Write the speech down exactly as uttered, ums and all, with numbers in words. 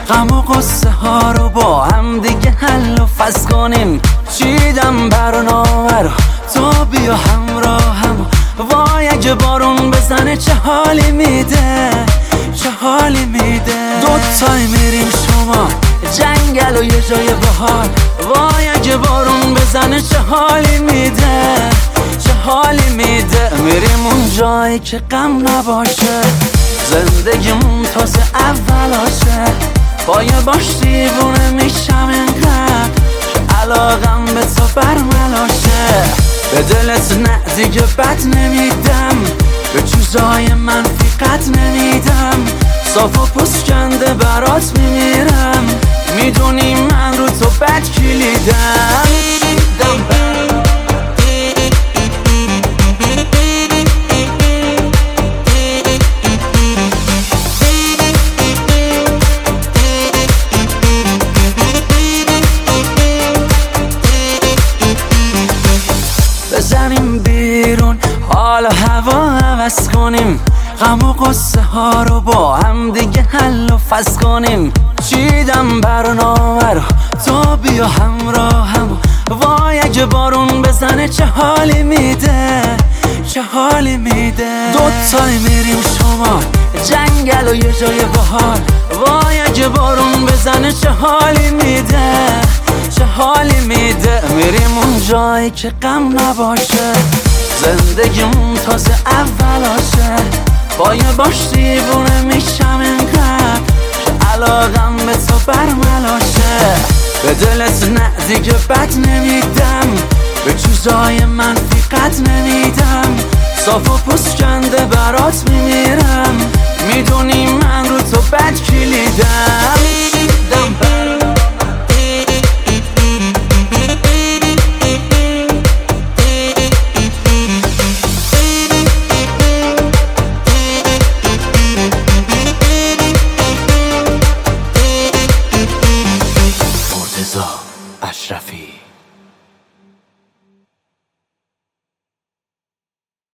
غم و قصه ها رو با هم دیگه حل و فصل کنیم. چیدم برنامه رو تو بیا همراهم. وای اگه بارون بزنه چه حالی میده، چه حالی میده. دوتایی میریم شما جنگل و یه جای بهار. وای اگه بارون بزنه چه حالی میده، چه حالی میده. میریم اون جایی که غم نباشه، زندگیمون تازه اولاشه. با یه باش دیوونه میشم اینقدر که علاقم به تو برملاشه. به دلت نه دیگه بد نمیدم، به چیزای منفی قد نمیدم. صاف و پسکنده برات میمیرم، میدونی من رو تو بد کلیدم. بزنیم بیرون حالا هوا عوض کنیم. غم و قصه ها رو با هم دیگه حل و فصل کنیم. چیدم برنامه رو تو بیا همراهم. وای اگه بارون بزنه چه حالی میده، چه حالی میده. دوتایی میریم شما جنگل و یه جای بهار. وای اگه بارون بزنه چه حالی میده، چه حالی میده. میریم اون جایی که غم نباشه، زندگیمون تازه اولاشه. با یه باش دیوونه میشم اینقدر که علاقم به تو برملاشه. به دلت نه دیگه بد نمیدم، به چیزای منفی قد نمیدم. صاف و پسکنده برات میمیرم، میدونی من رو تو بد کلیدم.